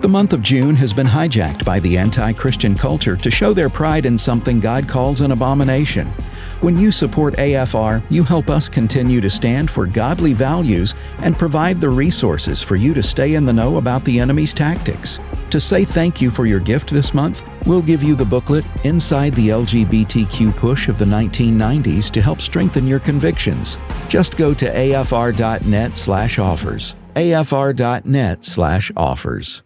The month of June has been hijacked by the anti-Christian culture to show their pride in something God calls an abomination. When you support AFR, you help us continue to stand for godly values and provide the resources for you to stay in the know about the enemy's tactics. To say thank you for your gift this month, we'll give you the booklet Inside the LGBTQ Push of the 1990s to help strengthen your convictions. Just go to afr.net/offers. afr.net/offers.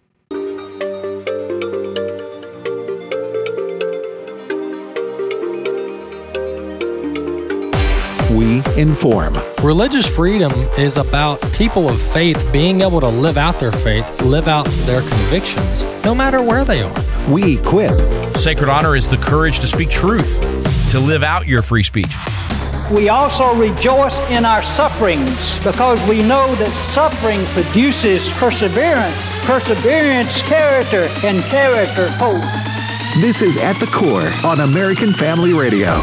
We inform. Religious freedom is about people of faith being able to live out their faith, live out their convictions, no matter where they are. We equip. Sacred honor is the courage to speak truth, to live out your free speech. We also rejoice in our sufferings because we know that suffering produces perseverance, perseverance, character, and character, hope. This is At the Core on American Family Radio.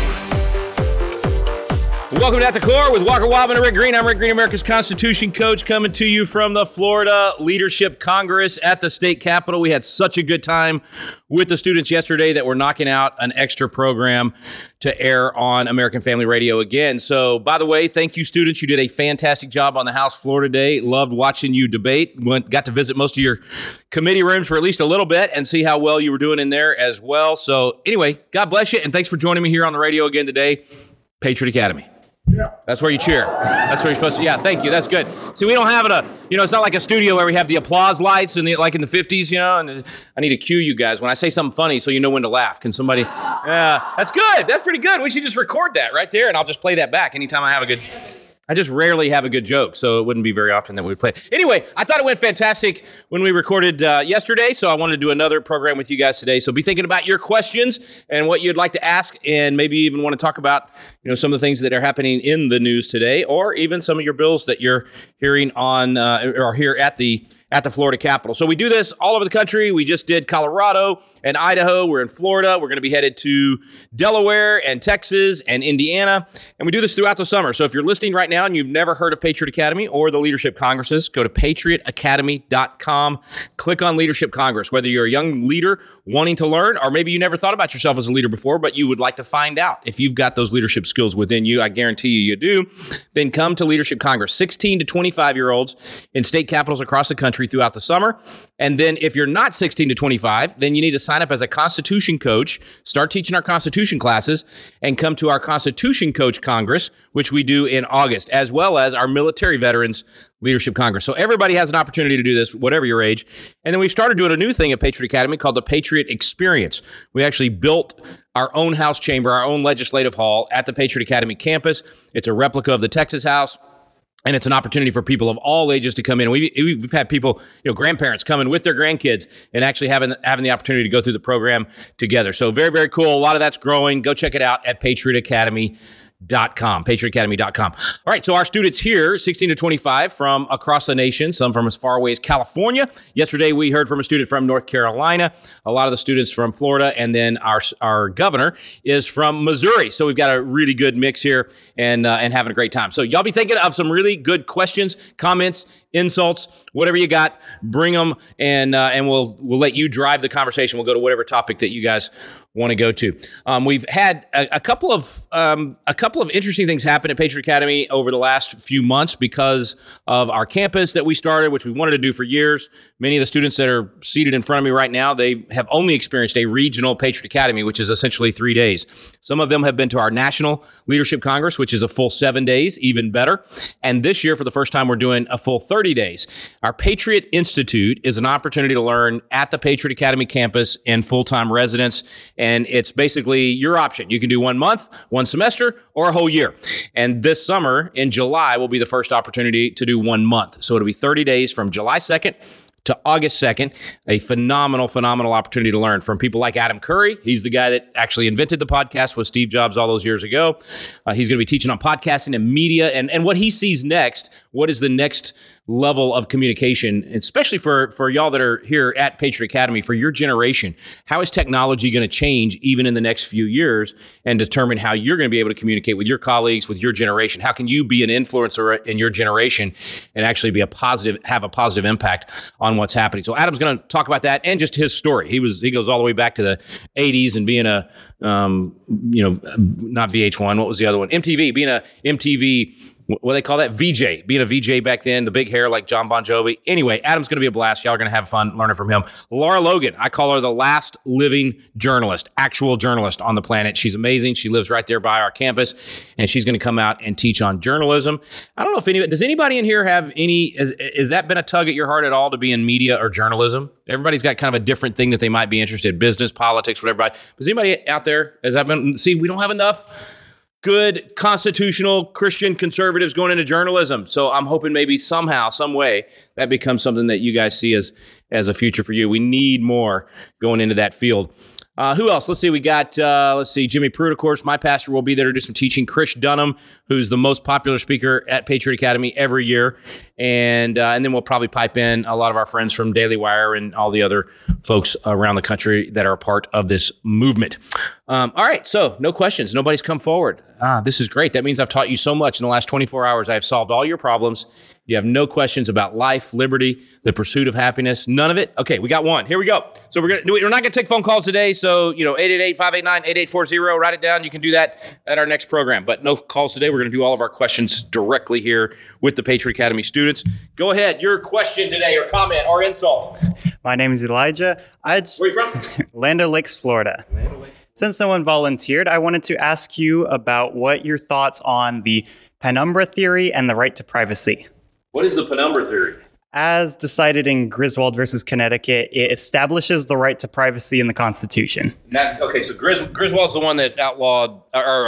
Welcome to At the Core with Walker Wildman and Rick Green. I'm Rick Green, America's Constitution coach, coming to you from the Florida Leadership Congress at the state capitol. We had such a good time with the students yesterday that we're knocking out an extra program to air on American Family Radio again. So, by the way, thank you, students. You did a fantastic job on the House floor today. Loved watching you debate. Got to visit most of your committee rooms for at least a little bit and see how well you were doing in there as well. So, anyway, God bless you, and thanks for joining me here on the radio again today. Patriot Academy. Yeah. That's where you cheer. That's where you're supposed to. Yeah, thank you. That's good. See, we don't have it's not like a studio where we have the applause lights and like in the 50s, and I need to cue you guys when I say something funny so you know when to laugh. Can somebody? Yeah, that's good. That's pretty good. We should just record that right there and I'll just play that back anytime I have a good. I just rarely have a good joke, so it wouldn't be very often that we play. Anyway, I thought it went fantastic when we recorded yesterday, so I wanted to do another program with you guys today. So be thinking about your questions and what you'd like to ask, and maybe even want to talk about, some of the things that are happening in the news today, or even some of your bills that you're hearing on or here at the Florida Capitol. So we do this all over the country. We just did Colorado and Idaho. We're in Florida. We're going to be headed to Delaware and Texas and Indiana. And we do this throughout the summer. So if you're listening right now and you've never heard of Patriot Academy or the Leadership Congresses, go to patriotacademy.com. Click on Leadership Congress. Whether you're a young leader wanting to learn, or maybe you never thought about yourself as a leader before, but you would like to find out if you've got those leadership skills within you, I guarantee you do, then come to Leadership Congress. 16 to 25-year-olds in state capitals across the country throughout the summer. And then if you're not 16 to 25, then you need to sign up as a Constitution coach, start teaching our Constitution classes, and come to our Constitution Coach Congress, which we do in August, as well as our Military Veterans Leadership Congress. So everybody has an opportunity to do this, whatever your age. And then we've started doing a new thing at Patriot Academy called the Patriot Experience. We actually built our own House chamber, our own legislative hall at the Patriot Academy campus. It's a replica of the Texas House. And it's an opportunity for people of all ages to come in. We've had people, grandparents coming with their grandkids and actually having the opportunity to go through the program together. So very, very cool. A lot of that's growing. Go check it out at patriotacademy.com. All right, so our students here, 16 to 25 from across the nation, some from as far away as California. Yesterday, we heard from a student from North Carolina, a lot of the students from Florida, and then our governor is from Missouri. So we've got a really good mix here and having a great time. So y'all be thinking of some really good questions, comments, insults, whatever you got, bring them, and we'll let you drive the conversation. We'll go to whatever topic that you guys want to go to. We've had a couple of interesting things happen at Patriot Academy over the last few months because of our campus that we started, which we wanted to do for years. Many of the students that are seated in front of me right now, they have only experienced a regional Patriot Academy, which is essentially 3 days. Some of them have been to our National Leadership Congress, which is a full 7 days, even better. And this year, for the first time, we're doing a full 30 days. Our Patriot Institute is an opportunity to learn at the Patriot Academy campus in full-time residence. And it's basically your option. You can do 1 month, 1 semester, or a whole year. And this summer, in July, will be the first opportunity to do 1 month. So it'll be 30 days from July 2nd to August 2nd, a phenomenal opportunity to learn from people like Adam Curry. He's the guy that actually invented the podcast with Steve Jobs all those years ago. He's going to be teaching on podcasting and media and what he sees next what is the next level of communication, especially for y'all that are here at Patriot Academy, for your generation? How is technology going to change even in the next few years and determine how you're going to be able to communicate with your colleagues, with your generation? How can you be an influencer in your generation and actually have a positive impact on what's happening? So Adam's going to talk about that and just his story. He goes all the way back to the 80s and being a not VH1. What was the other one? MTV. Being a MTV. What do they call that? VJ. Being a VJ back then, the big hair like John Bon Jovi. Anyway, Adam's going to be a blast. Y'all are going to have fun learning from him. Laura Logan, I call her the last living journalist, actual journalist on the planet. She's amazing. She lives right there by our campus, and she's going to come out and teach on journalism. I don't know if does anybody in here have has that been a tug at your heart at all to be in media or journalism? Everybody's got kind of a different thing that they might be interested in, business, politics, whatever. Does anybody out there, we don't have enough good constitutional Christian conservatives going into journalism. So I'm hoping maybe somehow, some way, that becomes something that you guys see as a future for you. We need more going into that field. Who else? Let's see. We got, Jimmy Pruitt, of course. My pastor will be there to do some teaching. Chris Dunham, who's the most popular speaker at Patriot Academy every year. And then we'll probably pipe in a lot of our friends from Daily Wire and all the other folks around the country that are a part of this movement. All right. So no questions. Nobody's come forward. This is great. That means I've taught you so much in the last 24 hours. I have solved all your problems. You have no questions about life, liberty, the pursuit of happiness. None of it? Okay, we got one. Here we go. So we're not going to take phone calls today. So, 888-589-8840. Write it down. You can do that at our next program. But no calls today. We're going to do all of our questions directly here with the Patriot Academy students. Go ahead. Your question today or comment or insult. My name is Elijah. Where are you from? Land O'Lakes, Florida. Since no one volunteered, I wanted to ask you about what your thoughts on the penumbra theory and the right to privacy. What is the penumbra theory? As decided in Griswold versus Connecticut, it establishes the right to privacy in the Constitution. So Griswold's the one that outlawed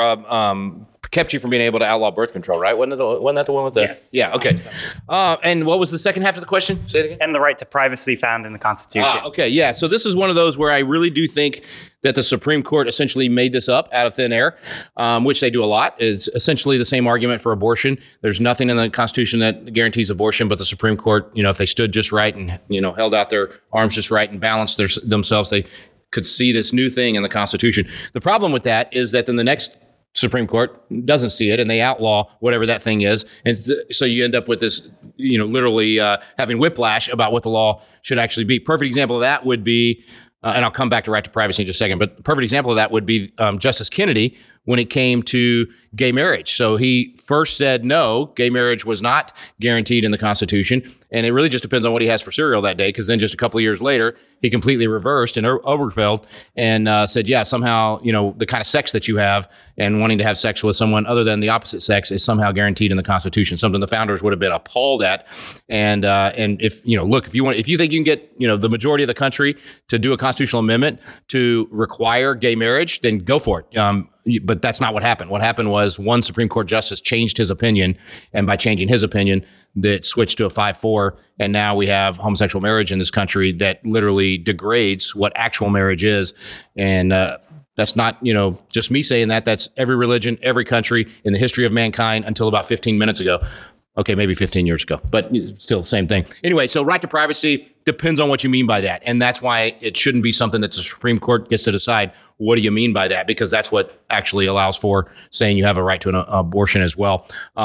or kept you from being able to outlaw birth control, right? Wasn't that the one with the... Yes. Yeah, okay. And what was the second half of the question? Say it again. And the right to privacy found in the Constitution. Okay, yeah. So this is one of those where I really do think that the Supreme Court essentially made this up out of thin air, which they do a lot. It's essentially the same argument for abortion. There's nothing in the Constitution that guarantees abortion, but the Supreme Court, if they stood just right and, held out their arms just right and balanced themselves, they could see this new thing in the Constitution. The problem with that is that then the next Supreme Court doesn't see it and they outlaw whatever that thing is. And so you end up with this, literally having whiplash about what the law should actually be. Perfect example of that would be, and I'll come back to right to privacy in just a second, but the perfect example of that would be Justice Kennedy when it came to gay marriage. So he first said, no, gay marriage was not guaranteed in the Constitution. And it really just depends on what he has for cereal that day, because then just a couple of years later, he completely reversed in Obergefell and said, yeah, somehow, the kind of sex that you have and wanting to have sex with someone other than the opposite sex is somehow guaranteed in the Constitution, something the founders would have been appalled at. And if you think you can get, the majority of the country to do a constitutional amendment to require gay marriage, then go for it. But that's not what happened. What happened was one Supreme Court justice changed his opinion, and by changing his opinion, that switched to a 5-4, and now we have homosexual marriage in this country that literally degrades what actual marriage is. And that's not, just me saying that. That's every religion, every country in the history of mankind until about 15 minutes ago. Okay, maybe 15 years ago, but still the same thing. Anyway, so right to privacy depends on what you mean by that. And that's why it shouldn't be something that the Supreme Court gets to decide. What do you mean by that? Because that's what actually allows for saying you have a right to an abortion as well.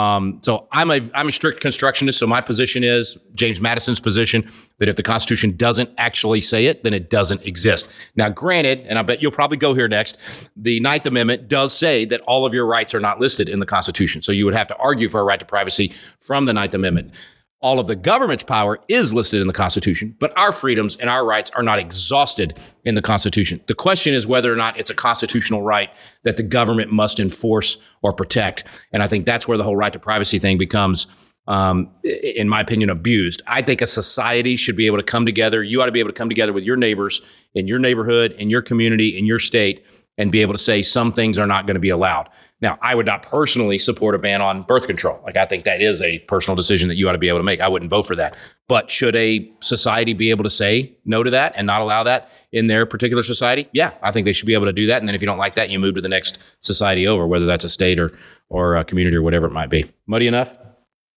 So I'm a strict constructionist. So my position is James Madison's position that if the Constitution doesn't actually say it, then it doesn't exist. Now, granted, and I bet you'll probably go here next, the Ninth Amendment does say that all of your rights are not listed in the Constitution. So you would have to argue for a right to privacy from the Ninth Amendment. All of the government's power is listed in the Constitution, but our freedoms and our rights are not exhausted in the Constitution. The question is whether or not it's a constitutional right that the government must enforce or protect. And I think that's where the whole right to privacy thing becomes, in my opinion, abused. I think a society should be able to come together. You ought to be able to come together with your neighbors in your neighborhood, in your community, in your state, and be able to say some things are not going to be allowed. Now, I would not personally support a ban on birth control. I think that is a personal decision that you ought to be able to make. I wouldn't vote for that. But should a society be able to say no to that and not allow that in their particular society? Yeah, I think they should be able to do that. And then if you don't like that, you move to the next society over, whether that's a state or a community or whatever it might be. Muddy enough?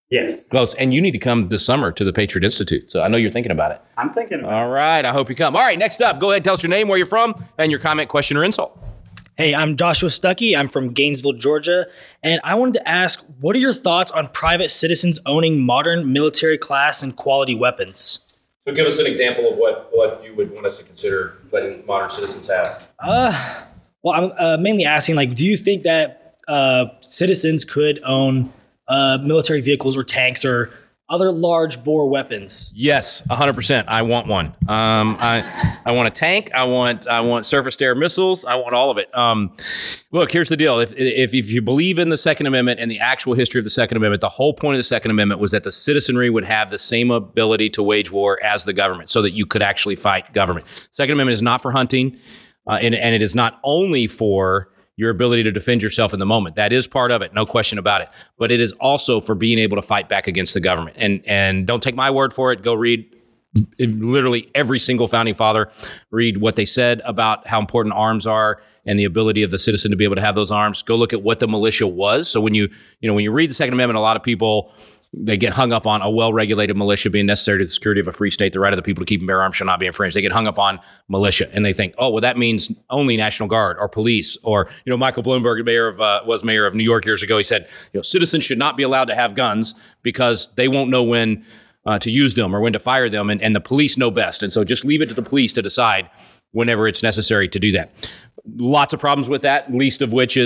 Yes. Close. And you need to come this summer to the Patriot Institute. So I know you're thinking about it. I'm thinking about All right. I hope you come. All right. Next up, go ahead. Tell us your name, where you're from, and your comment, question, or insult. Hey, I'm Joshua Stuckey. I'm from Gainesville, Georgia. And I wanted to ask, what are your thoughts on private citizens owning modern military class and quality weapons? So give us an example of what you would want us to consider letting modern citizens have. Well, I'm mainly asking, do you think that citizens could own military vehicles or tanks or other large bore weapons? Yes, 100%. I want one. I want a tank. I want surface-to-air missiles. I want all of it. Look, here's the deal. If you believe in the Second Amendment and the actual history of the Second Amendment, the whole point of the Second Amendment was that the citizenry would have the same ability to wage war as the government, so that you could actually fight government. Second Amendment is not for hunting, and it is not only for your ability to defend yourself in the moment. That is part of it, no question about it. But it is also for being able to fight back against the government. And don't take my word for it. Go read literally every single founding father. Read what they said about how important arms are and the ability of the citizen to be able to have those arms. Go look at what the militia was. So when you read the Second Amendment, a lot of people, they get hung up on a well-regulated militia being necessary to the security of a free state. The right of the people to keep and bear arms shall not be infringed. They get hung up on militia, and they think, oh, well, that means only National Guard or police. Or, Michael Bloomberg, was mayor of New York years ago. He said, citizens should not be allowed to have guns because they won't know when to use them or when to fire them, and the police know best. And so just leave it to the police to decide whenever it's necessary to do that. Lots of problems with that, not least of which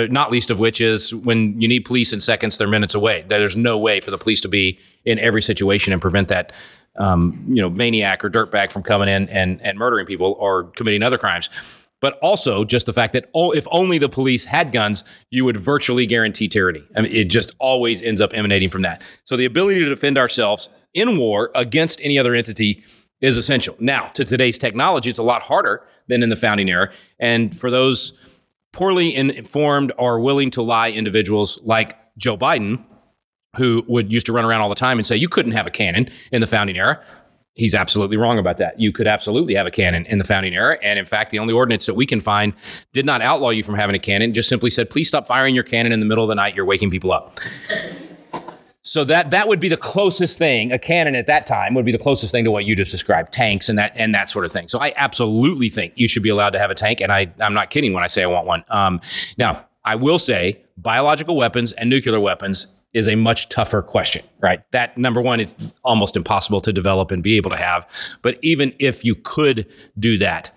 is when you need police in seconds, they're minutes away. There's no way for the police to be in every situation and prevent that maniac or dirtbag from coming in and murdering people or committing other crimes. But also just the fact that if only the police had guns, you would virtually guarantee tyranny. I mean, it just always ends up emanating from that. So the ability to defend ourselves in war against any other entity is essential. Now, to today's technology, it's a lot harder than in the founding era. And for those poorly informed or willing to lie individuals like Joe Biden, who used to run around all the time and say you couldn't have a cannon in the founding era, he's absolutely wrong about that. You could absolutely have a cannon in the founding era. And in fact, the only ordinance that we can find did not outlaw you from having a cannon, just simply said, please stop firing your cannon in the middle of the night. You're waking people up. So that would be the closest thing. A cannon at that time would be the closest thing to what you just described, tanks and that sort of thing. So I absolutely think you should be allowed to have a tank, and I'm not kidding when I say I want one. Now, I will say biological weapons and nuclear weapons is a much tougher question, right? That, number one, it's almost impossible to develop and be able to have. But even if you could do that,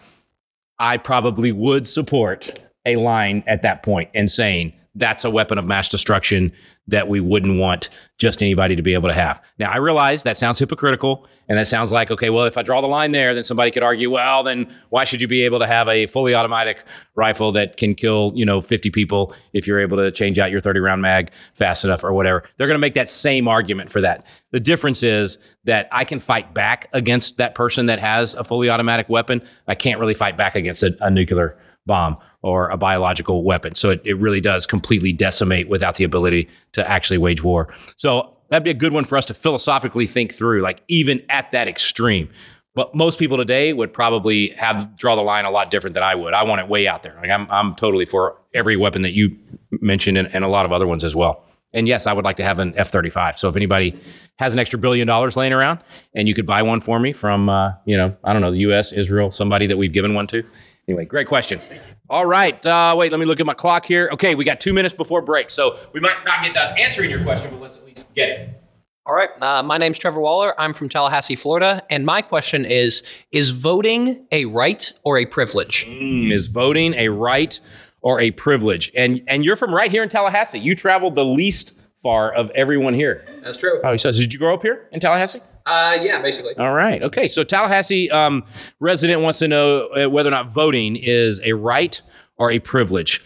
I probably would support a line at that point and saying, that's a weapon of mass destruction that we wouldn't want just anybody to be able to have. Now, I realize that sounds hypocritical, and that sounds like, okay, well, if I draw the line there, then somebody could argue, well, then why should you be able to have a fully automatic rifle that can kill, 50 people if you're able to change out your 30-round mag fast enough or whatever? They're going to make that same argument for that. The difference is that I can fight back against that person that has a fully automatic weapon. I can't really fight back against a nuclear bomb or a biological weapon. So it really does completely decimate without the ability to actually wage war. So that'd be a good one for us to philosophically think through, like even at that extreme. But most people today would probably draw the line a lot different than I would. I want it way out there. Like I'm totally for every weapon that you mentioned and a lot of other ones as well. And yes, I would like to have an F-35. So if anybody has an extra $1 billion laying around and you could buy one for me from, I don't know, the U.S., Israel, somebody that we've given one to. Anyway, great question. All right. Wait, let me look at my clock here. Okay, we got 2 minutes before break. So we might not get done answering your question, but let's at least get it. All right. My name's Trevor Waller. I'm from Tallahassee, Florida. And my question is voting a right or a privilege? Is voting a right or a privilege? And you're from right here in Tallahassee. You traveled the least far of everyone here. That's true. Oh, so did you grow up here in Tallahassee? Yeah, basically. All right. Okay. So Tallahassee resident wants to know whether or not voting is a right or a privilege.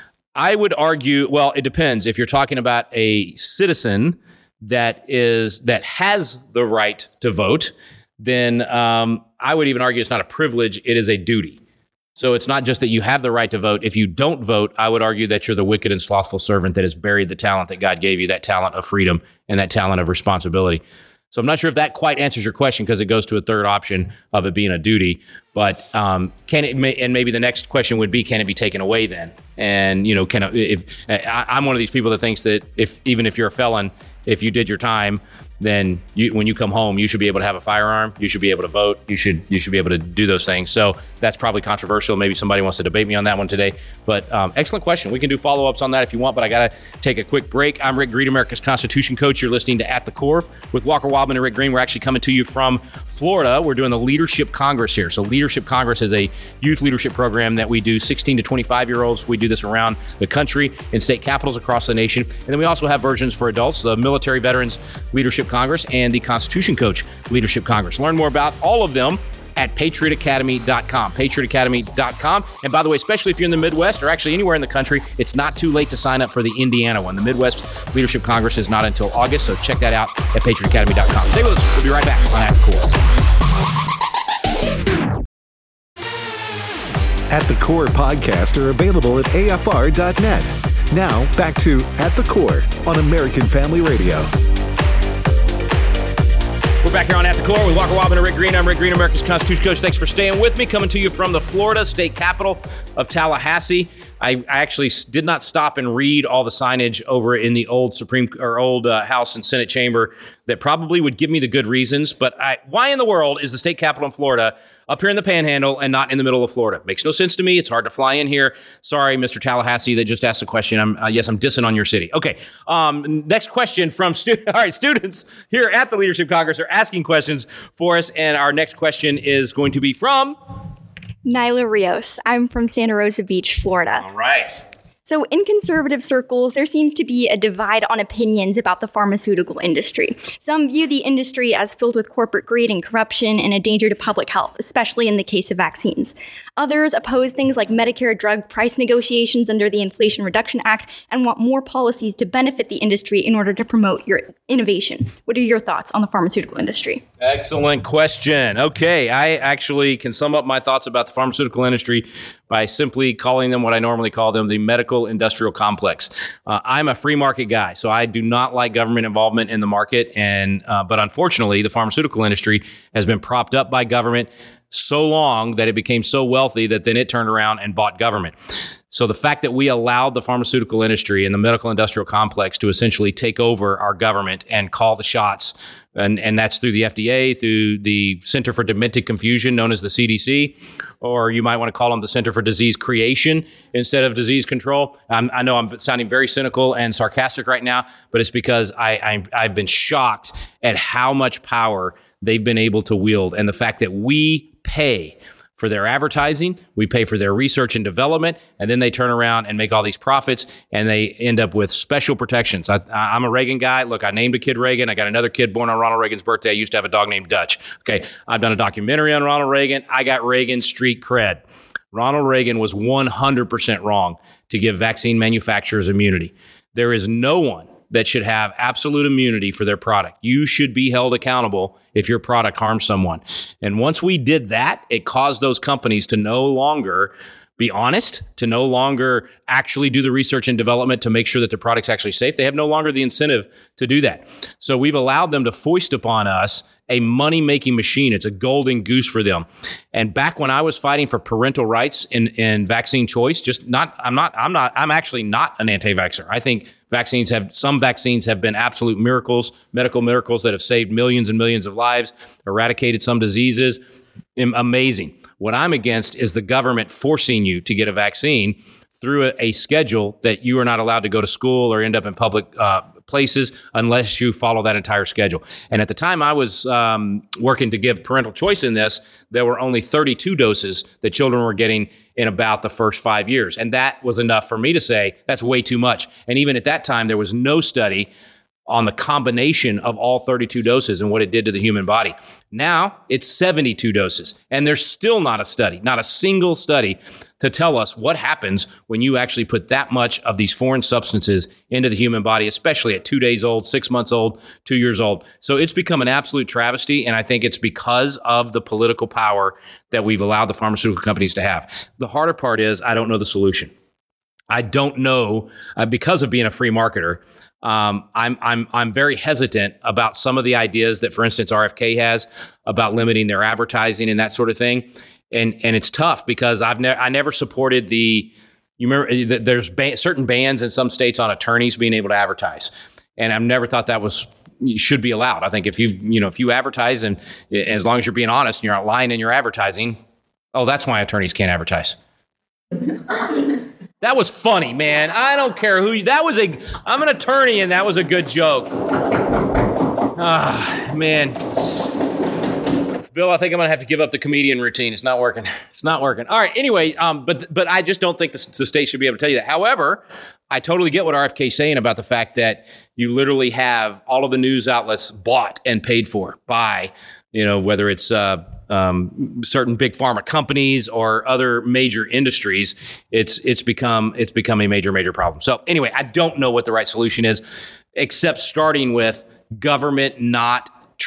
I would argue, well, it depends. If you're talking about a citizen that has the right to vote, then I would even argue it's not a privilege. It is a duty. So it's not just that you have the right to vote. If you don't vote, I would argue that you're the wicked and slothful servant that has buried the talent that God gave you, that talent of freedom and that talent of responsibility. So I'm not sure if that quite answers your question because it goes to a third option of it being a duty. But and maybe the next question would be, can it be taken away then? And I'm one of these people that thinks that even if you're a felon if you did your time, then when you come home, you should be able to have a firearm. You should be able to vote. You should be able to do those things. So that's probably controversial. Maybe somebody wants to debate me on that one today. But excellent question. We can do follow-ups on that if you want, but I got to take a quick break. I'm Rick Green, America's Constitution Coach. You're listening to At the Core with Walker Wildman and Rick Green. We're actually coming to you from Florida. We're doing the Leadership Congress here. So Leadership Congress is a youth leadership program that we do 16 to 25-year-olds. We do this around the country in state capitals across the nation. And then we also have versions for adults, the Military Veterans Leadership Congress and the Constitution Coach Leadership Congress. Learn more about all of them at patriotacademy.com, patriotacademy.com. And by the way, especially if you're in the Midwest or actually anywhere in the country, it's not too late to sign up for the Indiana one. The Midwest Leadership Congress is not until August, so check that out at patriotacademy.com. Stay with us. We'll be right back on At the Core. At the Core podcasts are available at afr.net. Now, back to At the Core on American Family Radio. We're back here on At the Core with Walker Wildman and Rick Green. I'm Rick Green, America's Constitution Coach. Thanks for staying with me. Coming to you from the Florida state capital of Tallahassee. I actually did not stop and read all the signage over in the old House and Senate chamber that probably would give me the good reasons. But why in the world is the state capital in Florida up here in the Panhandle and not in the middle of Florida? Makes no sense to me. It's hard to fly in here. Sorry, Mr. Tallahassee, that just asked a question. I'm dissing on your city. Okay. Next question from all right, students here at the Leadership Congress are asking questions for us, and our next question is going to be from Nyla Rios. I'm from Santa Rosa Beach, Florida. All right. So in conservative circles, there seems to be a divide on opinions about the pharmaceutical industry. Some view the industry as filled with corporate greed and corruption and a danger to public health, especially in the case of vaccines. Others oppose things like Medicare drug price negotiations under the Inflation Reduction Act and want more policies to benefit the industry in order to promote your innovation. What are your thoughts on the pharmaceutical industry? Excellent question. Okay, I actually can sum up my thoughts about the pharmaceutical industry by simply calling them what I normally call them, the medical industrial complex. I'm a free market guy, so I do not like government involvement in the market. But unfortunately, the pharmaceutical industry has been propped up by government so long that it became so wealthy that then it turned around and bought government. So the fact that we allowed the pharmaceutical industry and the medical industrial complex to essentially take over our government and call the shots, and that's through the FDA, through the Center for Demented Confusion, known as the CDC, or you might want to call them the Center for Disease Creation instead of disease control. I know I'm sounding very cynical and sarcastic right now, but it's because I've been shocked at how much power they've been able to wield, and the fact that we pay for their advertising, we pay for their research and development, and then they turn around and make all these profits, and they end up with special protections. I'm a Reagan guy. Look, I named a kid Reagan. I got another kid born on Ronald Reagan's birthday. I used to have a dog named Dutch. Okay, I've done a documentary on Ronald Reagan. I got Reagan street cred. Ronald Reagan was 100% wrong to give vaccine manufacturers immunity. There is no one that should have absolute immunity for their product. You should be held accountable if your product harms someone. And once we did that, it caused those companies to no longer be honest, to no longer actually do the research and development to make sure that the product's actually safe. They have no longer the incentive to do that. So we've allowed them to foist upon us a money-making machine. It's a golden goose for them. And back when I was fighting for parental rights in vaccine choice, I'm actually not an anti-vaxxer. I think some vaccines have been absolute miracles, medical miracles that have saved millions and millions of lives, eradicated some diseases. Amazing. What I'm against is the government forcing you to get a vaccine through a schedule that you are not allowed to go to school or end up in public places unless you follow that entire schedule. And at the time I was working to give parental choice in this, there were only 32 doses that children were getting in about the first 5 years. And that was enough for me to say, that's way too much. And even at that time, there was no study on the combination of all 32 doses and what it did to the human body. Now it's 72 doses, and there's still not a study, not a single study to tell us what happens when you actually put that much of these foreign substances into the human body, especially at 2 days old, 6 months old, 2 years old. So it's become an absolute travesty, and I think it's because of the political power that we've allowed the pharmaceutical companies to have. The harder part is I don't know the solution. I don't know, because of being a free marketer, I'm very hesitant about some of the ideas that, for instance, RFK has about limiting their advertising and that sort of thing. And it's tough because I never supported you remember that there's certain bans in some states on attorneys being able to advertise. And I've never thought that should be allowed. I think if you advertise, and as long as you're being honest and you're not lying in your advertising, that's why attorneys can't advertise. That was funny, man. I don't care I'm an attorney, and that was a good joke. Man. Bill, I think I'm going to have to give up the comedian routine. It's not working. All right. Anyway, but I just don't think the state should be able to tell you that. However, I totally get what RFK is saying about the fact that you literally have all of the news outlets bought and paid for by, whether it's certain big pharma companies or other major industries. It's become a major problem. So anyway, I don't know what the right solution is, except starting with government not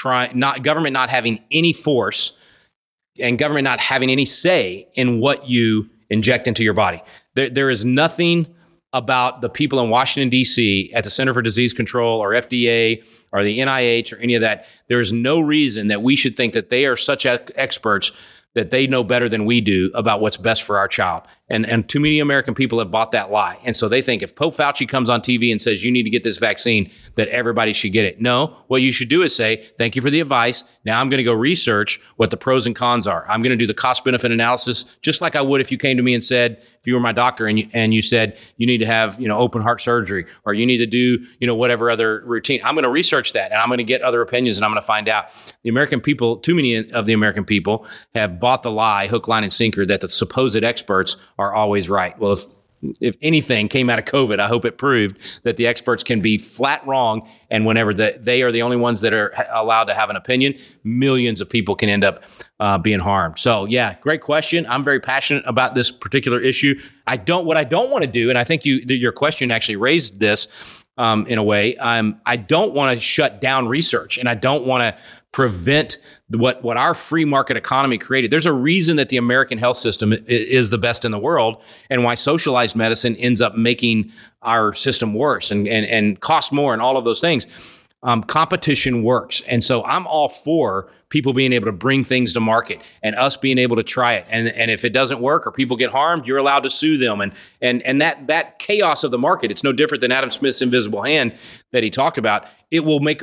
having any force and government not having any say in what you inject into your body. There is nothing about the people in Washington, D.C. at the Center for Disease Control or FDA or the NIH or any of that. There is no reason that we should think that they are such experts that they know better than we do about what's best for our child. And too many American people have bought that lie. And so they think if Pope Fauci comes on TV and says, you need to get this vaccine, that everybody should get it. No, what you should do is say, thank you for the advice. Now I'm going to go research what the pros and cons are. I'm going to do the cost benefit analysis, just like I would if you came to me and said, if you were my doctor and you said, you need to have, open heart surgery, or you need to do, whatever other routine. I'm going to research that, and I'm going to get other opinions, and I'm going to find out. The American people, too many of the American people have bought the lie, hook, line, and sinker, that the supposed experts are always right. Well, if anything came out of COVID, I hope it proved that the experts can be flat wrong. And whenever they are the only ones that are allowed to have an opinion, millions of people can end up being harmed. So yeah, great question. I'm very passionate about this particular issue. What I don't want to do, and I think your question actually raised this in a way. I don't want to shut down research, and I don't want to prevent what our free market economy created. There's a reason that the American health system is the best in the world, and why socialized medicine ends up making our system worse and cost more and all of those things. Competition works. And so I'm all for people being able to bring things to market and us being able to try it. And if it doesn't work or people get harmed, you're allowed to sue them. And that chaos of the market, it's no different than Adam Smith's invisible hand that he talked about. It will make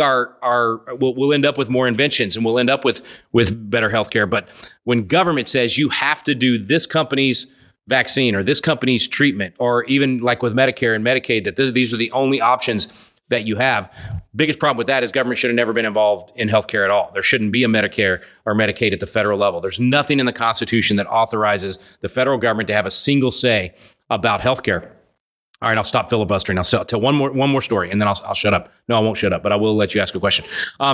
we'll end up with more inventions, and we'll end up with better healthcare. But when government says you have to do this company's vaccine or this company's treatment, or even like with Medicare and Medicaid, that these are the only options that you have. Biggest problem with that is government should have never been involved in healthcare at all. There shouldn't be a Medicare or Medicaid at the federal level. There's nothing in the Constitution that authorizes the federal government to have a single say about healthcare. All right, I'll stop filibustering. I'll tell one more story, and then I'll shut up. No, I won't shut up, but I will let you ask a question.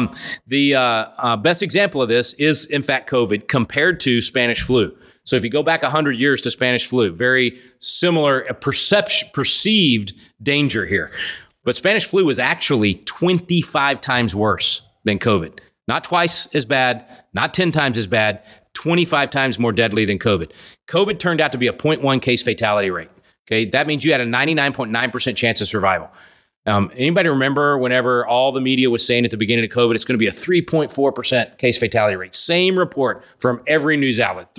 The best example of this is, in fact, COVID compared to Spanish flu. So if you go back 100 years to Spanish flu, very similar perceived danger here. But Spanish flu was actually 25 times worse than COVID. Not twice as bad, not 10 times as bad, 25 times more deadly than COVID. COVID turned out to be a 0.1 case fatality rate. Okay, that means you had a 99.9% chance of survival. Anybody remember whenever all the media was saying at the beginning of COVID, it's going to be a 3.4% case fatality rate? Same report from every news outlet.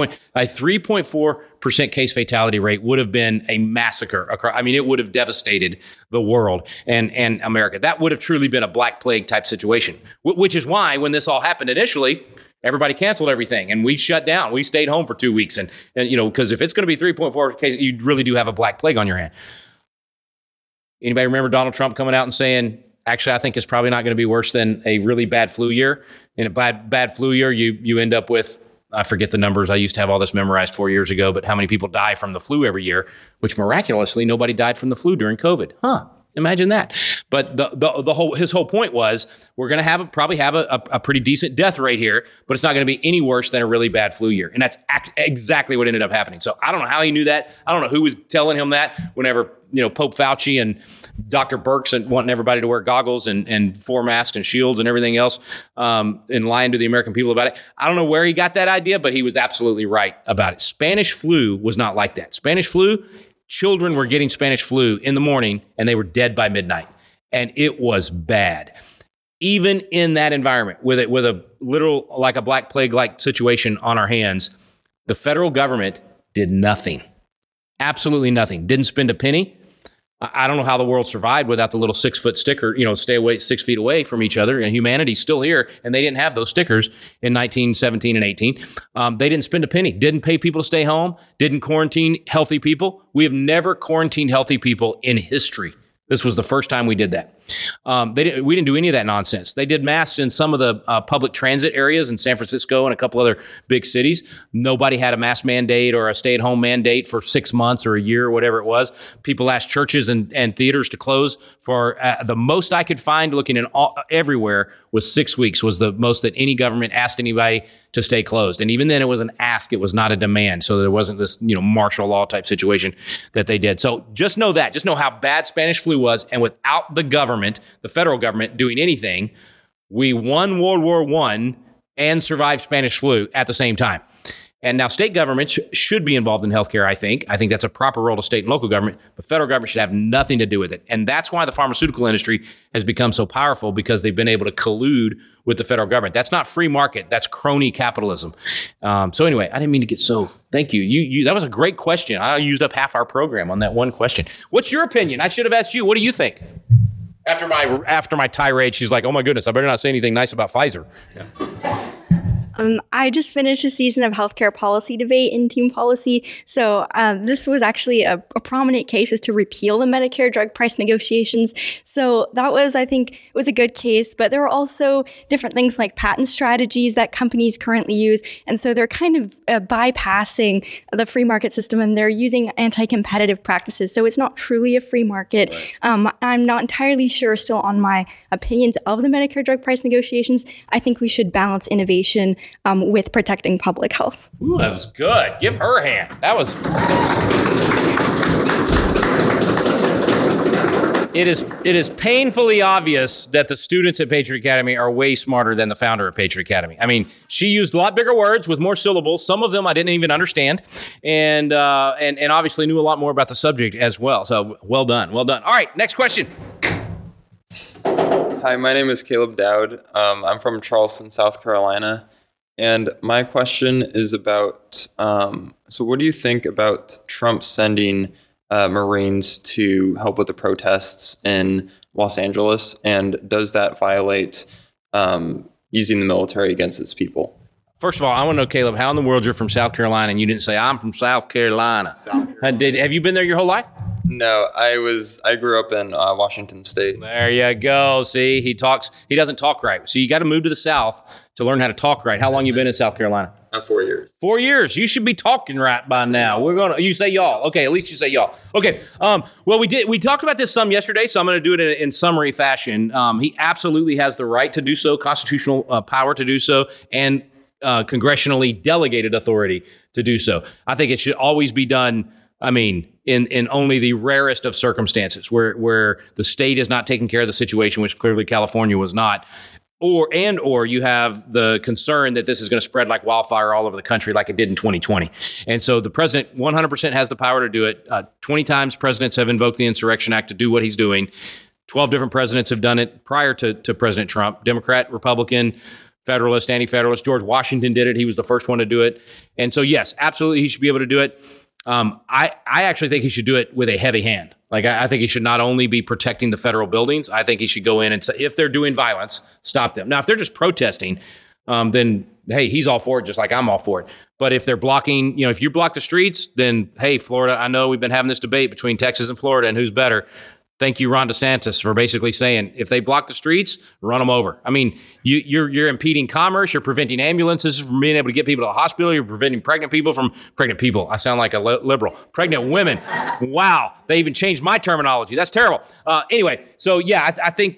3.4% case fatality rate would have been a massacre. It would have devastated the world and America. That would have truly been a Black Plague type situation, which is why when this all happened initially, everybody canceled everything and we shut down. We stayed home for 2 weeks. And because if it's going to be 3.4 cases, you really do have a Black Plague on your hand. Anybody remember Donald Trump coming out and saying, actually, I think it's probably not going to be worse than a really bad flu year. In a bad flu year, you end up with, I forget the numbers. I used to have all this memorized 4 years ago, but how many people die from the flu every year, which miraculously nobody died from the flu during COVID. Imagine that. But his whole point was, we're going to probably have a pretty decent death rate here, but it's not going to be any worse than a really bad flu year. And that's exactly what ended up happening. So I don't know how he knew that. I don't know who was telling him that whenever, Pope Fauci and Dr. Birx and wanting everybody to wear goggles and 4 masks and shields and everything else, and lying to the American people about it. I don't know where he got that idea, but he was absolutely right about it. Spanish flu was not like that. Spanish flu, children were getting Spanish flu in the morning and they were dead by midnight. And it was bad. Even in that environment with a literal, like a Black Plague-like situation on our hands, the federal government did nothing. Absolutely nothing. Didn't spend a penny. I don't know how the world survived without the little 6-foot sticker, stay away 6 feet away from each other. And humanity's still here. And they didn't have those stickers in 1917 and 18. They didn't spend a penny, didn't pay people to stay home, didn't quarantine healthy people. We have never quarantined healthy people in history. This was the first time we did that. We didn't do any of that nonsense. They did masks in some of the public transit areas in San Francisco and a couple other big cities. Nobody had a mask mandate or a stay-at-home mandate for 6 months or a year or whatever it was. People asked churches and theaters to close for the most I could find looking in everywhere was 6 weeks was the most that any government asked anybody to stay closed. And even then it was an ask. It was not a demand. So there wasn't this, martial law type situation that they did. So just know that. Just know how bad Spanish flu was. And without the government, the federal government doing anything, we won World War I and survived Spanish flu at the same time. And now state governments should be involved in healthcare, I think. I think that's a proper role to state and local government, but federal government should have nothing to do with it. And that's why the pharmaceutical industry has become so powerful, because they've been able to collude with the federal government. That's not free market. That's crony capitalism. So anyway, I didn't mean to get so, thank you. You that was a great question. I used up half our program on that one question. What's your opinion? I should have asked you. What do you think? After my tirade, she's like, oh my goodness, I better not say anything nice about Pfizer. Yeah. I just finished a season of healthcare policy debate in Team Policy. So this was actually a prominent case is to repeal the Medicare drug price negotiations. So that was, I think, it was a good case. But there were also different things like patent strategies that companies currently use. And so they're kind of bypassing the free market system, and they're using anti-competitive practices. So it's not truly a free market. Right. I'm not entirely sure still on my opinions of the Medicare drug price negotiations. I think we should balance innovation with protecting public health. Ooh, that was good. Give her a hand. That was... It is painfully obvious that the students at Patriot Academy are way smarter than the founder of Patriot Academy. I mean, she used a lot bigger words with more syllables. Some of them I didn't even understand, and obviously knew a lot more about the subject as well. So well done. All right, next question. Hi, my name is Caleb Dowd. I'm from Charleston, South Carolina. And my question is about, so what do you think about Trump sending Marines to help with the protests in Los Angeles? And does that violate using the military against its people? First of all, I want to know, Caleb, how in the world you're from South Carolina and you didn't say, I'm from South Carolina? Have you been there your whole life? No, I grew up in Washington State. There you go. See, he doesn't talk right. So you got to move to the South to learn how to talk right. How long you been in South Carolina? 4 years. 4 years. You should be talking right by now. You say y'all. Okay, at least you say y'all. Okay. Well, we talked about this some yesterday, so I'm going to do it in summary fashion. He absolutely has the right to do so, constitutional power to do so, and congressionally delegated authority to do so. I think it should always be done, in only the rarest of circumstances where the state is not taking care of the situation, which clearly California was not. Or you have the concern that this is going to spread like wildfire all over the country like it did in 2020. And so the president 100% has the power to do it. 20 times presidents have invoked the Insurrection Act to do what he's doing. 12 different presidents have done it prior to President Trump. Democrat, Republican, Federalist, Anti-Federalist. George Washington did it. He was the first one to do it. And so, yes, absolutely, he should be able to do it. I actually think he should do it with a heavy hand. Like, I think he should not only be protecting the federal buildings. I think he should go in and say, if they're doing violence, stop them. Now, if they're just protesting, then, hey, he's all for it, just like I'm all for it. But if they're blocking, if you block the streets, then, hey, Florida, I know we've been having this debate between Texas and Florida and who's better. Thank you, Ron DeSantis, for basically saying, if they block the streets, run them over. I mean, you're impeding commerce. You're preventing ambulances from being able to get people to the hospital. You're preventing pregnant people. I sound like a liberal. Pregnant women. Wow. They even changed my terminology. That's terrible. Anyway, so yeah, I think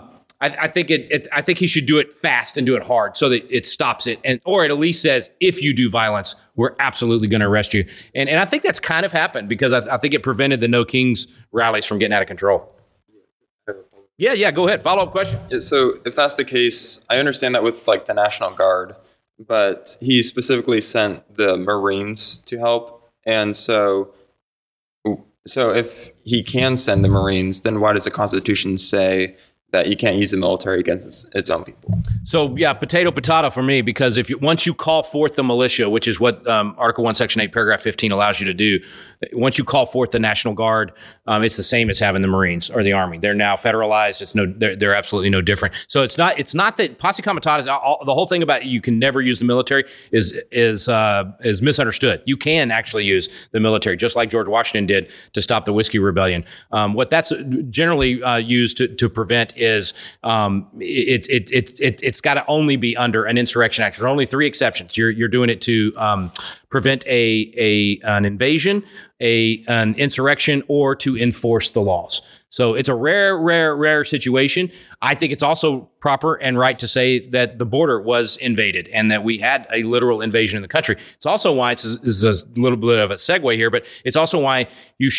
he should do it fast and do it hard so that it stops it, or it at least says, if you do violence, we're absolutely going to arrest you. And I think that's kind of happened because I think it prevented the No Kings rallies from getting out of control. Yeah, go ahead. Follow-up question. Yeah, so if that's the case, I understand that with like the National Guard, but he specifically sent the Marines to help. And so if he can send the Marines, then why does the Constitution say that you can't use the military against its own people. So yeah, potato for me, because once you call forth the militia, which is what Article 1, Section 8, Paragraph 15 allows you to do, once you call forth the National Guard, it's the same as having the Marines or the Army. They're now federalized. They're absolutely no different. So it's not that posse comitatus. The whole thing about you can never use the military is misunderstood. You can actually use the military, just like George Washington did to stop the Whiskey Rebellion. What that's generally used to prevent is it's got to only be under an insurrection act. There are only 3 exceptions. You're doing it to prevent an invasion, an insurrection, or to enforce the laws. So it's a rare situation. I think it's also proper and right to say that the border was invaded and that we had a literal invasion in the country. It's also why this is a little bit of a segue here, but it's also why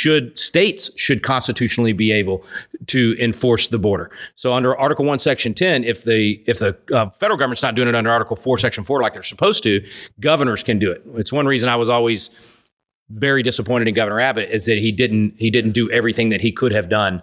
states should constitutionally be able to enforce the border. So under Article 1, Section 10, if the federal government's not doing it under Article 4, Section 4 like they're supposed to, governors can do it. It's one reason I was always very disappointed in Governor Abbott, is that he didn't do everything that he could have done,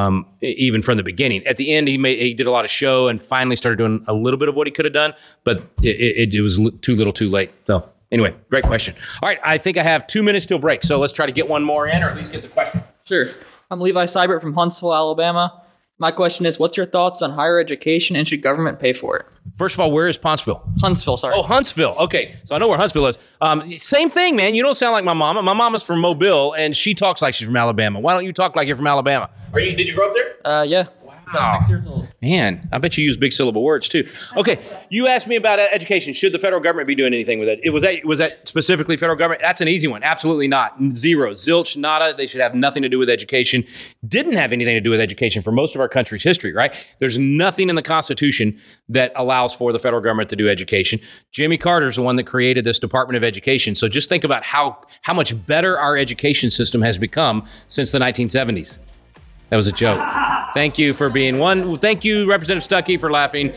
even from the beginning. At the end, he did a lot of show and finally started doing a little bit of what he could have done, but it was too little, too late. So anyway, great question. All right, I think I have 2 minutes till break, so let's try to get one more in, or at least get the question. Sure. I'm Levi Seibert from Huntsville, Alabama. My question is, what's your thoughts on higher education, and should government pay for it? First of all, where is Pontsville? Huntsville, sorry. Oh, Huntsville. Okay, so I know where Huntsville is. Same thing, man. You don't sound like my mama. My mama's from Mobile, and she talks like she's from Alabama. Why don't you talk like you're from Alabama? Did you grow up there? Yeah. Wow. 6 years old. Man, I bet you use big syllable words too. Okay, you asked me about education. Should the federal government be doing anything with it? Was that specifically federal government? That's an easy one. Absolutely not. Zero. Zilch, nada. They should have nothing to do with education. Didn't have anything to do with education for most of our country's history, right? There's nothing in the Constitution that allows for the federal government to do education. Jimmy Carter's the one that created this Department of Education. So just think about how much better our education system has become since the 1970s. That was a joke. Thank you for being one. Thank you, Representative Stuckey, for laughing.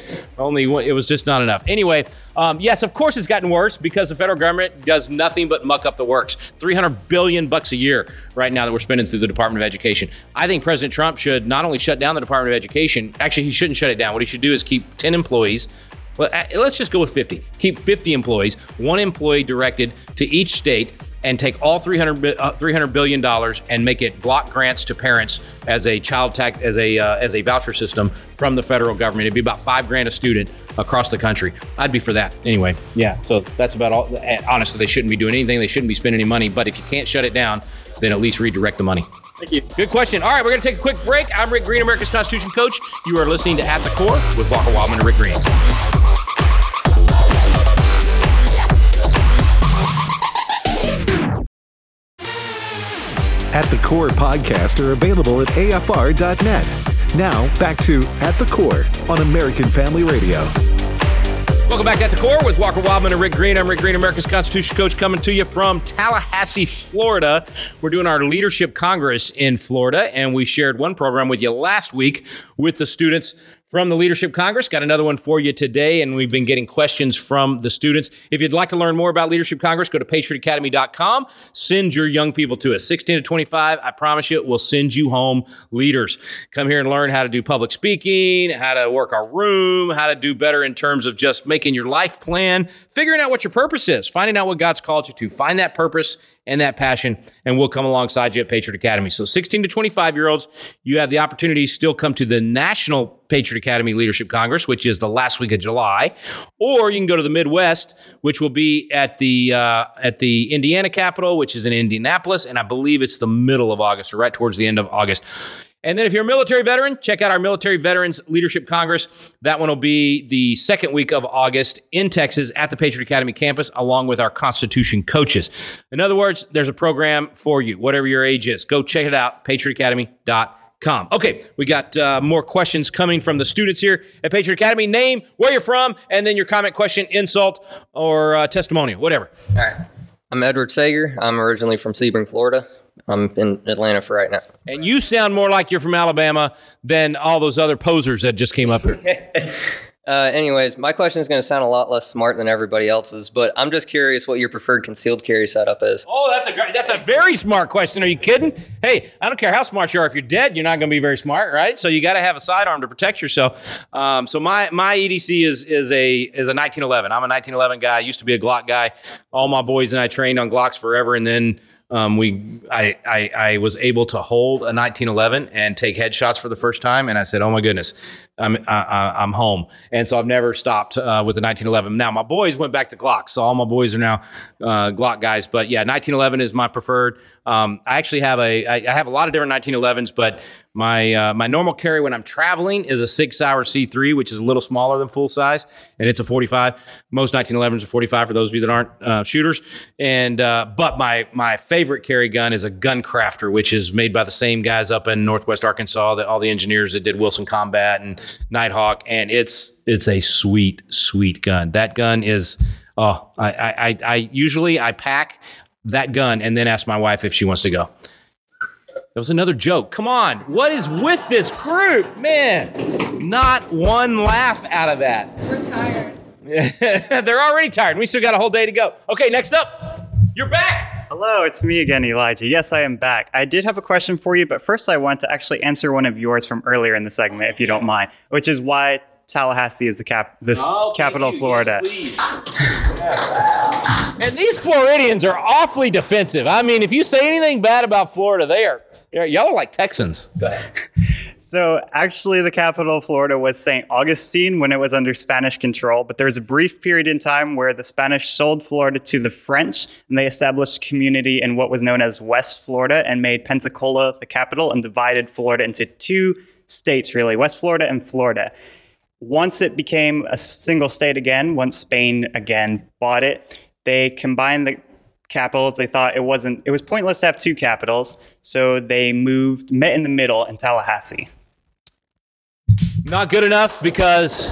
It was just not enough. Anyway, yes, of course it's gotten worse because the federal government does nothing but muck up the works. $300 billion a year right now that we're spending through the Department of Education. I think President Trump should not only shut down the Department of Education. Actually, he shouldn't shut it down. What he should do is keep 10 employees. Well, let's just go with 50. Keep 50 employees, 1 employee directed to each state, and take all $300 billion and make it block grants to parents as a child tax, as a voucher system from the federal government. It'd be about $5,000 a student across the country. I'd be for that. Anyway, yeah. So that's about all. Honestly, they shouldn't be doing anything. They shouldn't be spending any money. But if you can't shut it down, then at least redirect the money. Thank you. Good question. All right, we're going to take a quick break. I'm Rick Green, America's Constitution Coach. You are listening to At the Core with Walker Wildman and Rick Green. At the Core podcasts are available at afr.net. Now, back to At the Core on American Family Radio. Welcome back at the Core with Walker Wildman and Rick Green. I'm Rick Green, America's Constitution Coach, coming to you from Tallahassee, Florida. We're doing our Leadership Congress in Florida, and we shared one program with you last week with the students from the Leadership Congress. Got another one for you today, and we've been getting questions from the students. If you'd like to learn more about Leadership Congress, go to patriotacademy.com. Send your young people to us. 16 to 25, I promise you, we'll send you home leaders. Come here and learn how to do public speaking, how to work our room, how to do better in terms of just making your life plan, figuring out what your purpose is, finding out what God's called you to. Find that purpose and that passion, and we'll come alongside you at Patriot Academy. So 16 to 25-year-olds, you have the opportunity to still come to the National Patriot Academy Leadership Congress, which is the last week of July, or you can go to the Midwest, which will be at the Indiana Capitol, which is in Indianapolis, and I believe it's the middle of August, or right towards the end of August. And then if you're a military veteran, check out our Military Veterans Leadership Congress. That one will be the second week of August in Texas at the Patriot Academy campus, along with our Constitution coaches. In other words, there's a program for you, whatever your age is. Go check it out, patriotacademy.com. Okay, we got more questions coming from the students here at Patriot Academy. Name, where you're from, and then your comment, question, insult, or testimonial, whatever. All right. I'm Edward Sager. I'm originally from Sebring, Florida. I'm in Atlanta for right now. And you sound more like you're from Alabama than all those other posers that just came up here. Anyways, my question is going to sound a lot less smart than everybody else's, but I'm just curious what your preferred concealed carry setup is. Oh, that's a very smart question. Are you kidding? Hey, I don't care how smart you are. If you're dead, you're not going to be very smart, right? So you got to have a sidearm to protect yourself. So my EDC is a 1911. I'm a 1911 guy. I used to be a Glock guy. All my boys and I trained on Glocks forever, and then I was able to hold a 1911 and take headshots for the first time, and I said, "Oh my goodness, I'm home." And so I've never stopped with the 1911. Now my boys went back to Glocks, so all my boys are now Glock guys. But yeah, 1911 is my preferred. I actually have I have a lot of different 1911s, but my normal carry when I'm traveling is a 6-hour C3, which is a little smaller than full size, and it's a 45. Most 1911s are 45 for those of you that aren't shooters. And but my favorite carry gun is a Gun Crafter, which is made by the same guys up in Northwest Arkansas, all the engineers that did Wilson Combat and Nighthawk, and it's a sweet gun. That gun is I usually pack that gun and then ask my wife if she wants to go. That was another joke. Come on. What is with this group? Man, not one laugh out of that. We're tired. They're already tired. We still got a whole day to go. Okay, next up. You're back. Hello, it's me again, Elijah. Yes, I am back. I did have a question for you, but first I want to actually answer one of yours from earlier in the segment, if you don't mind, which is why Tallahassee is the capital of Florida. Yes, and these Floridians are awfully defensive. I mean, if you say anything bad about Florida, y'all are like Texans. Go ahead. So actually the capital of Florida was St. Augustine when it was under Spanish control, but there was a brief period in time where the Spanish sold Florida to the French, and they established a community in what was known as West Florida and made Pensacola the capital and divided Florida into two states, really, West Florida and Florida. Once it became a single state again, once Spain again bought it, they combined the capitals. They thought it was pointless to have two capitals, so they met in the middle in Tallahassee. Not good enough, because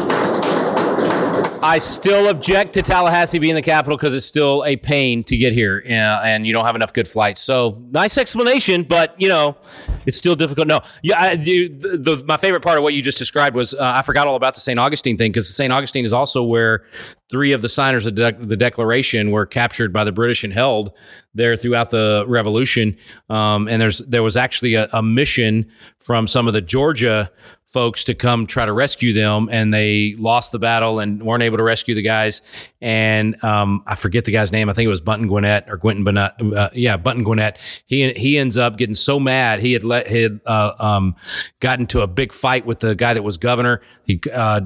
I still object to Tallahassee being the capital, because it's still a pain to get here, and you don't have enough good flights. So nice explanation, but it's still difficult. No, yeah, my favorite part of what you just described was I forgot all about the St. Augustine thing, because St. Augustine is also where 3 of the signers of the Declaration were captured by the British and held there throughout the Revolution. And there was actually a mission from some of the Georgia folks to come try to rescue them, and they lost the battle and weren't able to rescue the guys. And I forget the guy's name. I think it was Bunton Gwinnett or Quentin Burnett. Bunton Gwinnett. He ends up getting so mad he had gotten into a big fight with the guy that was governor. He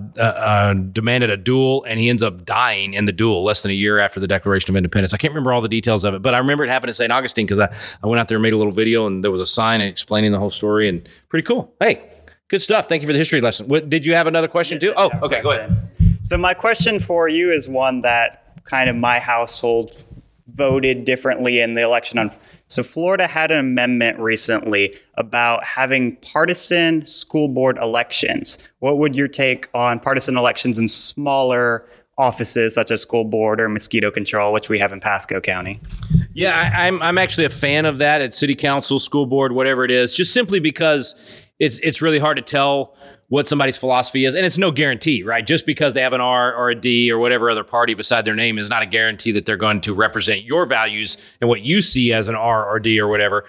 demanded a duel, and he ends up dying in the duel less than a year after the Declaration of Independence. I can't remember all the details of it, but I remember it happened in St. Augustine, because I went out there and made a little video, and there was a sign explaining the whole story, and pretty cool. Hey, good stuff. Thank you for the history lesson. Did you have another question too? Oh, okay, go ahead. So my question for you is one that kind of my household voted differently in the election on. So Florida had an amendment recently about having partisan school board elections. What would your take on partisan elections in smaller offices such as school board or mosquito control, which we have in Pasco County? Yeah, I'm actually a fan of that at city council, school board, whatever it is, just simply because it's really hard to tell what somebody's philosophy is. And it's no guarantee, right? Just because they have an R or a D or whatever other party beside their name is not a guarantee that they're going to represent your values and what you see as an R or D or whatever.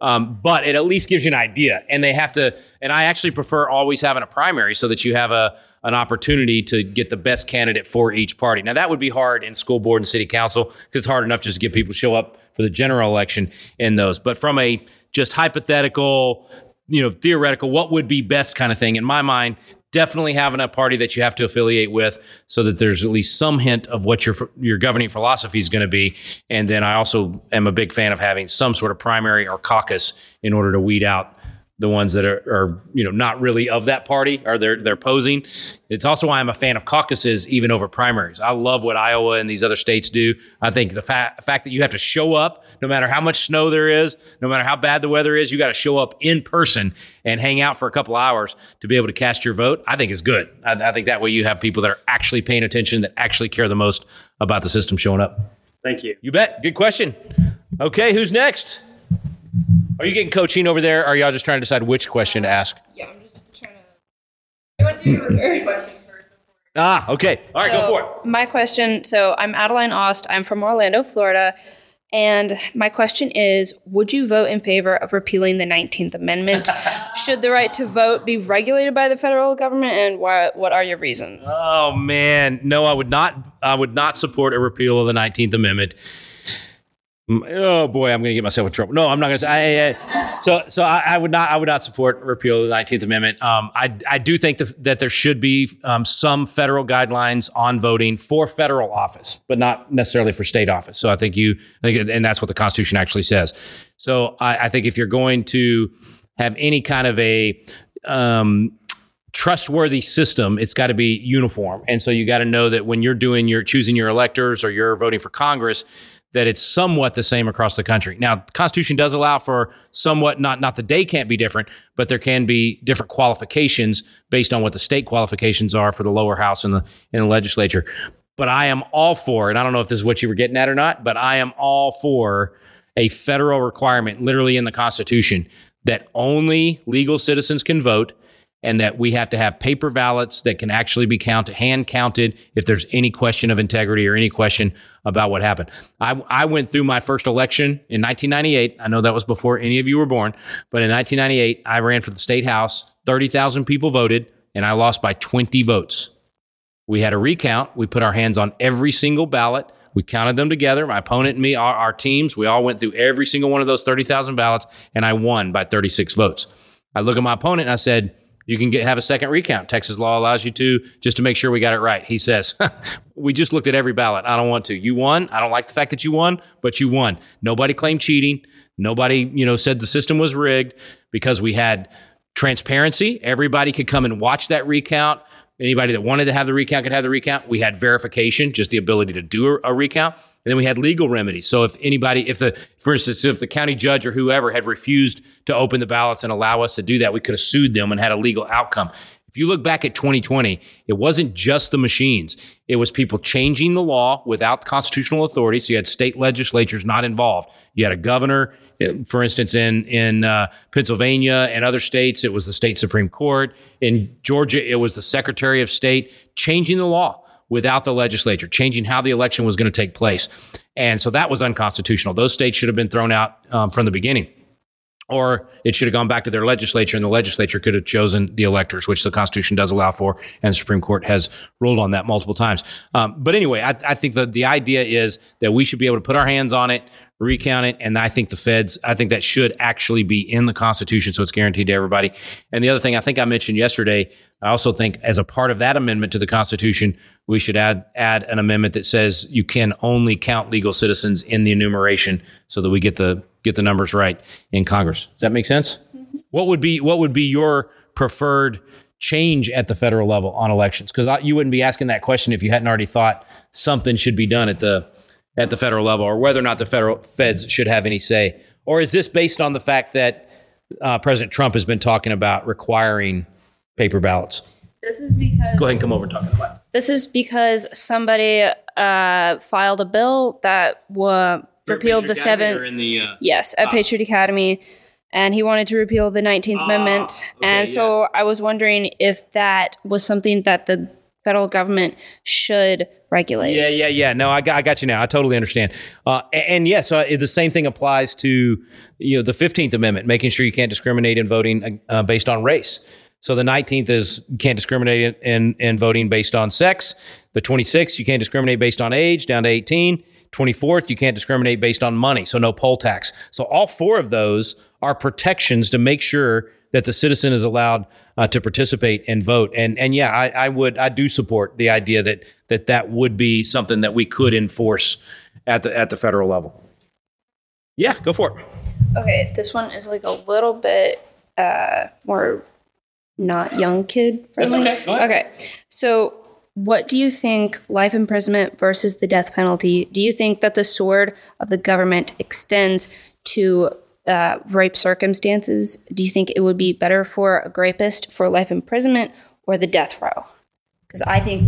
But it at least gives you an idea. And they have to, and I actually prefer always having a primary so that you have an opportunity to get the best candidate for each party. Now, that would be hard in school board and city council, because it's hard enough just to get people to show up for the general election in those. But from a just hypothetical, theoretical, what would be best kind of thing, in my mind, definitely having a party that you have to affiliate with, so that there's at least some hint of what your governing philosophy is going to be. And then I also am a big fan of having some sort of primary or caucus in order to weed out the ones that are not really of that party, or they're posing. It's also why I'm a fan of caucuses even over primaries. I love what Iowa and these other states do. I think the fact that you have to show up, no matter how much snow there is, no matter how bad the weather is, you got to show up in person and hang out for a couple hours to be able to cast your vote, I think is good. I think that way you have people that are actually paying attention, that actually care the most about the system showing up. Thank you. You bet. Good question. Okay, who's next? Are you getting coaching over there, or are y'all just trying to decide which question to ask? Yeah, I'm just trying to. I want you to prepare a question first before Okay. All right, go for it. My question, so I'm Adeline Ost. I'm from Orlando, Florida. And my question is, would you vote in favor of repealing the 19th Amendment? Should the right to vote be regulated by the federal government? And what are your reasons? Oh, man. No, I would not. I would not support a repeal of the 19th Amendment. Oh boy, I'm going to get myself in trouble. No, I'm not going to say. I would not. I would not support repeal of the 19th Amendment. I do think that there should be some federal guidelines on voting for federal office, but not necessarily for state office. So I think and that's what the Constitution actually says. So I think if you're going to have any kind of a trustworthy system, it's got to be uniform. And so you got to know that when you're choosing your electors or you're voting for Congress, that it's somewhat the same across the country. Now, the Constitution does allow for somewhat, not the day can't be different, but there can be different qualifications based on what the state qualifications are for the lower house in the legislature. But I am all for, and I don't know if this is what you were getting at or not, but I am all for a federal requirement, literally in the Constitution, that only legal citizens can vote, and that we have to have paper ballots that can actually be hand counted if there's any question of integrity or any question about what happened. I went through my first election in 1998. I know that was before any of you were born, but in 1998, I ran for the state house. 30,000 people voted, and I lost by 20 votes. We had a recount. We put our hands on every single ballot. We counted them together. My opponent and me, our teams, we all went through every single one of those 30,000 ballots, and I won by 36 votes. I look at my opponent and I said, you can have a second recount. Texas law allows you to, just to make sure we got it right. He says, we just looked at every ballot. I don't want to. You won. I don't like the fact that you won, but you won. Nobody claimed cheating. Nobody, said the system was rigged, because we had transparency. Everybody could come and watch that recount. Anybody that wanted to have the recount could have the recount. We had verification, just the ability to do a recount. And then we had legal remedies. So if for instance, if the county judge or whoever had refused to open the ballots and allow us to do that, we could have sued them and had a legal outcome. If you look back at 2020, it wasn't just the machines. It was people changing the law without constitutional authority. So you had state legislatures not involved. You had a governor, for instance, in Pennsylvania and other states, it was the state Supreme Court. In Georgia, it was the Secretary of State changing the law without the legislature, changing how the election was going to take place. And so that was unconstitutional. Those states should have been thrown out from the beginning. Or it should have gone back to their legislature, and the legislature could have chosen the electors, which the Constitution does allow for, and the Supreme Court has ruled on that multiple times. But anyway, I think the idea is that we should be able to put our hands on it, recount it, and I think that should actually be in the Constitution, so it's guaranteed to everybody. And the other thing I think I mentioned yesterday, I also think as a part of that amendment to the Constitution, we should add an amendment that says you can only count legal citizens in the enumeration, so that we get the numbers right in Congress. Does that make sense? Mm-hmm. What would be your preferred change at the federal level on elections? Because you wouldn't be asking that question if you hadn't already thought something should be done at the federal level, or whether or not the federal feds should have any say. Or is this based on the fact that President Trump has been talking about requiring paper ballots? This is because... Go ahead and come over and talk about it. This is because somebody filed a bill that repealed the seventh. Yes, at Patriot Academy, and he wanted to repeal the 19th Amendment. So I was wondering if that was something that the federal government should regulate. Yeah. No, I got you now. I totally understand. And yes, the same thing applies to the 15th Amendment, making sure you can't discriminate in voting based on race. So the 19th is you can't discriminate in voting based on sex. The 26th, you can't discriminate based on age, down to 18. 24th, you can't discriminate based on money, so no poll tax. So all four of those are protections to make sure that the citizen is allowed to participate and vote. And yeah, I do support the idea that would be something that we could enforce at the federal level. Yeah, go for it. Okay, this one is like a little bit more not young kid friendly. That's okay. Go ahead. Okay, so what do you think life imprisonment versus the death penalty? Do you think that the sword of the government extends to rape circumstances? Do you think it would be better for a rapist for life imprisonment or the death row? Because I think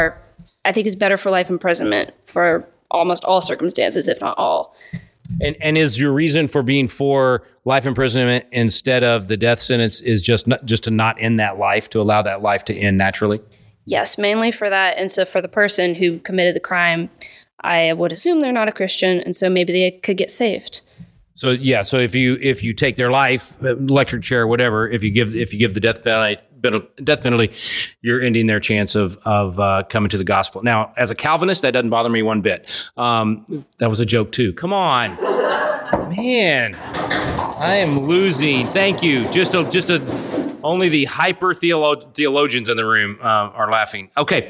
it's better for life imprisonment for almost all circumstances, if not all. And is your reason for being for life imprisonment instead of the death sentence is just to not end that life, to allow that life to end naturally? Yes, mainly for that. And so for the person who committed the crime, I would assume they're not a Christian, and so maybe they could get saved. So yeah, so if you take their life, electric chair, whatever, if you give the death penalty, you're ending their chance of coming to the gospel. Now, as a Calvinist, that doesn't bother me one bit. That was a joke too. Come on, man, I am losing. Thank you. Only the hyper theologians in the room are laughing. Okay.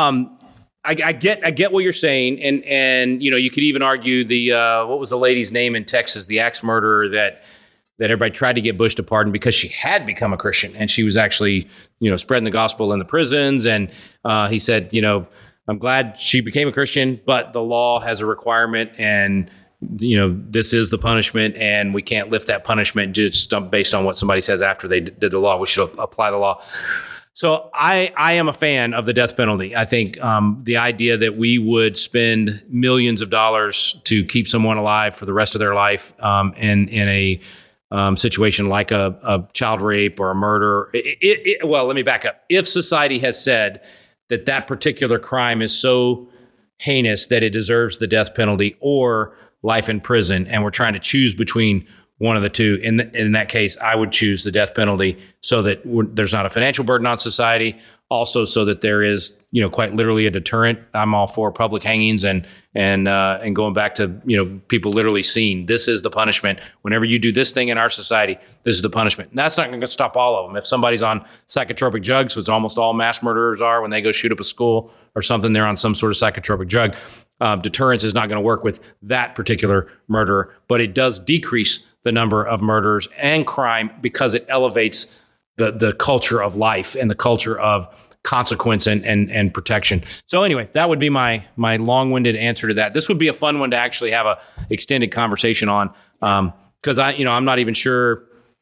I get what you're saying, and you could even argue the what was the lady's name in Texas, the axe murderer that everybody tried to get Bush to pardon because she had become a Christian and she was actually spreading the gospel in the prisons, and he said, I'm glad she became a Christian, but the law has a requirement, and this is the punishment, and we can't lift that punishment just based on what somebody says after they did the law. We should apply the law. So I am a fan of the death penalty. I think the idea that we would spend millions of dollars to keep someone alive for the rest of their life in a situation like a child rape or a murder. Well, let me back up. If society has said that particular crime is so heinous that it deserves the death penalty or life in prison, and we're trying to choose between one of the two, in that case, I would choose the death penalty so that there's not a financial burden on society. Also, so that there is, quite literally a deterrent. I'm all for public hangings and going back to, people literally seeing this is the punishment. Whenever you do this thing in our society, this is the punishment. And that's not going to stop all of them. If somebody's on psychotropic drugs, which almost all mass murderers are, when they go shoot up a school or something, they're on some sort of psychotropic drug. Deterrence is not going to work with that particular murderer, but it does decrease the number of murders and crime because it elevates the culture of life and the culture of consequence and protection. So anyway, that would be my long-winded answer to that. This would be a fun one to actually have a extended conversation on, because I'm not even sure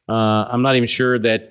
that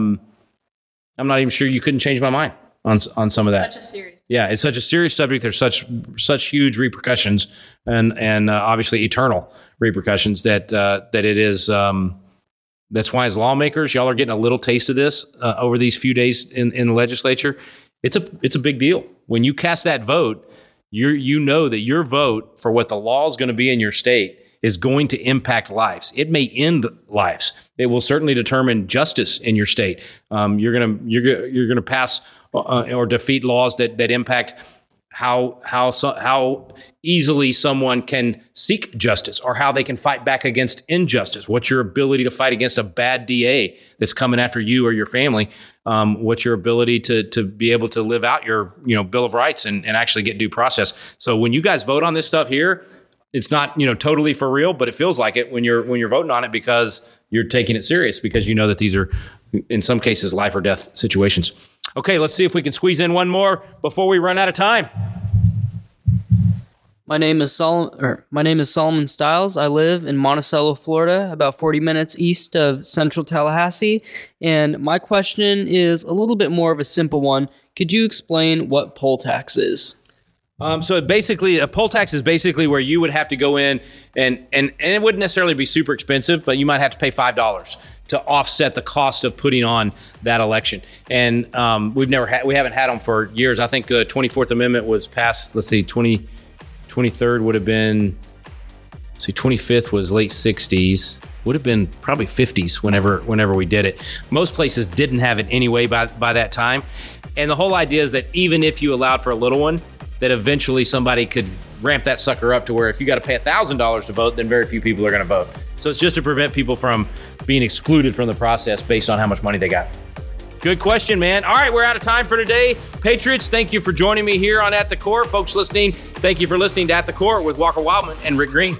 I'm not even sure you couldn't change my mind on some of that. Such a serious. Yeah, it's such a serious subject. There's such huge repercussions and obviously eternal repercussions that it is. That's why as lawmakers, y'all are getting a little taste of this over these few days in the legislature. It's a big deal. When you cast that vote, you know that your vote for what the law is going to be in your state is going to impact lives. It may end lives. It will certainly determine justice in your state. You're gonna pass or defeat laws that impact how easily someone can seek justice or how they can fight back against injustice. What's your ability to fight against a bad DA that's coming after you or your family? What's your ability to be able to live out your Bill of Rights and actually get due process? So when you guys vote on this stuff here, it's not totally for real, but it feels like it when you're voting on it because you're taking it serious because you know that these are in some cases life or death situations. Okay, let's see if we can squeeze in one more before we run out of time. My name is Solomon Stiles. I live in Monticello, Florida, about 40 minutes east of central Tallahassee. And my question is a little bit more of a simple one. Could you explain what poll tax is? So basically, a poll tax is basically where you would have to go in and it wouldn't necessarily be super expensive, but you might have to pay $5 to offset the cost of putting on that election. And we haven't had them for years. I think the 24th Amendment was passed. Let's see, 23rd would have been. 25th was late 60s. Would have been probably 50s whenever we did it. Most places didn't have it anyway by that time. And the whole idea is that even if you allowed for a little one, that eventually somebody could ramp that sucker up to where if you got to pay $1,000 to vote, then very few people are going to vote. So it's just to prevent people from being excluded from the process based on how much money they got. Good question, man. All right, we're out of time for today. Patriots, thank you for joining me here on At the Core. Folks listening, thank you for listening to At the Core with Walker Wildman and Rick Green.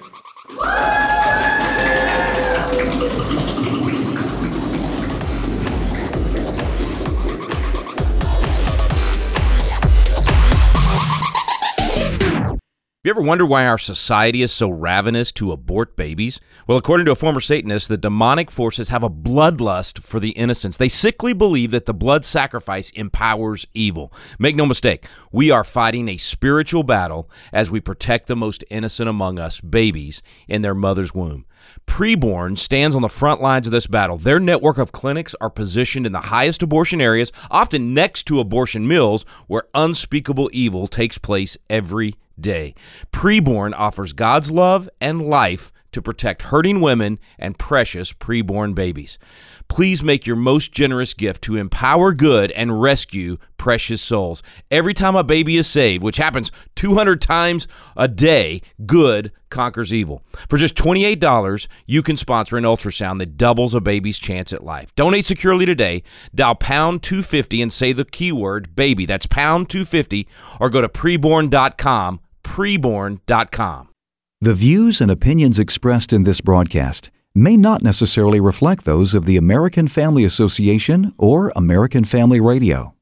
Have you ever wondered why our society is so ravenous to abort babies? Well, according to a former Satanist, the demonic forces have a bloodlust for the innocents. They sickly believe that the blood sacrifice empowers evil. Make no mistake, we are fighting a spiritual battle as we protect the most innocent among us, babies, in their mother's womb. Preborn stands on the front lines of this battle. Their network of clinics are positioned in the highest abortion areas, often next to abortion mills, where unspeakable evil takes place every day. Preborn offers God's love and life to protect hurting women and precious preborn babies. Please make your most generous gift to empower good and rescue precious souls. Every time a baby is saved, which happens 200 times a day, good conquers evil. For just $28, you can sponsor an ultrasound that doubles a baby's chance at life. Donate securely today. Dial pound 250 and say the keyword baby. That's pound 250, or go to preborn.com. Preborn.com. The views and opinions expressed in this broadcast may not necessarily reflect those of the American Family Association or American Family Radio.